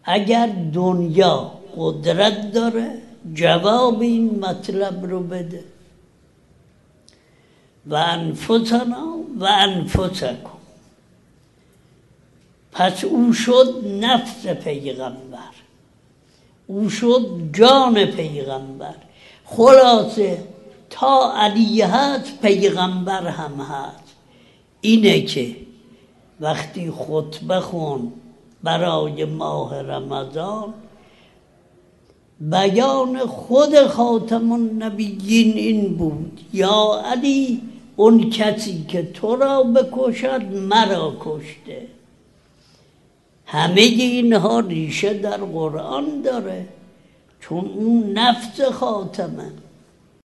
اگر دنیا قدرت داره جواب این مطلب رو بده. و انفسنا و انفسکم. پس او شد نفس پیغمبر، او شد جان پیغمبر. خلاصه تا علی هست پیغمبر هم هست. اینه که وقتی خطبه خون برای ماه رمضان، بیان خود خاتم النبیین این بود: یا علی، اون کسی که تو را بکشد مرا کشته. همه اینها ریشه در قرآن داره، چون اون نفس خاتمه.